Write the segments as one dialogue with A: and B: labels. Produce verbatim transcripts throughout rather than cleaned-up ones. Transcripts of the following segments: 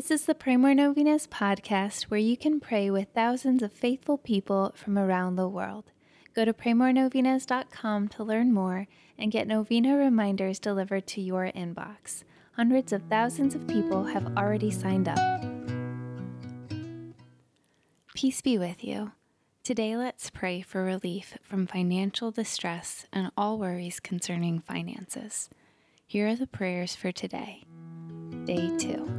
A: This is the Pray More Novenas podcast, where you can pray with thousands of faithful people from around the world. Go to pray more novenas dot com to learn more and get novena reminders delivered to your inbox. Hundreds of thousands of people have already signed up. Peace be with you. Today, let's pray for relief from financial distress and all worries concerning finances. Here are the prayers for today, day two.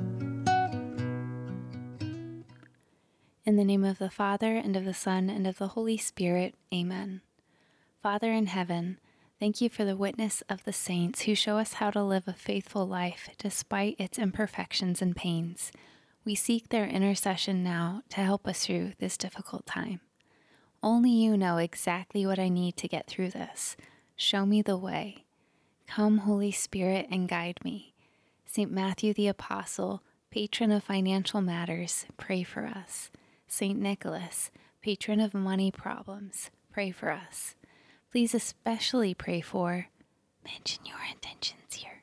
A: In the name of the Father, and of the Son, and of the Holy Spirit, amen. Father in heaven, thank you for the witness of the saints who show us how to live a faithful life despite its imperfections and pains. We seek their intercession now to help us through this difficult time. Only you know exactly what I need to get through this. Show me the way. Come, Holy Spirit, and guide me. Saint Matthew the Apostle, patron of financial matters, pray for us. Saint Nicholas, patron of money problems, pray for us. Please especially pray for, mention your intentions here.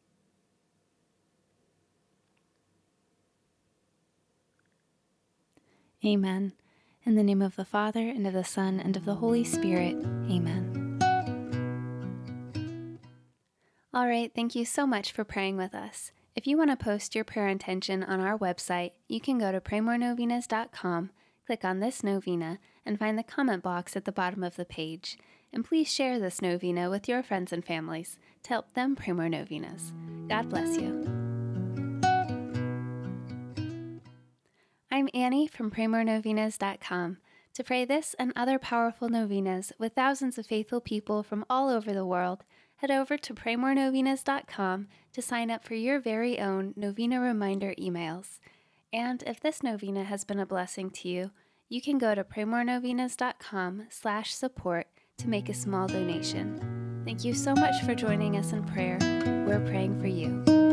A: Amen. In the name of the Father, and of the Son, and of the Holy Spirit, amen. All right, thank you so much for praying with us. If you want to post your prayer intention on our website, you can go to pray more novenas dot com, click on this novena, and find the comment box at the bottom of the page. And please share this novena with your friends and families to help them pray more novenas. God bless you. I'm Annie from pray more novenas dot com. To pray this and other powerful novenas with thousands of faithful people from all over the world, head over to pray more novenas dot com to sign up for your very own novena reminder emails. And if this novena has been a blessing to you, you can go to pray more novenas dot com slash support to make a small donation. Thank you so much for joining us in prayer. We're praying for you.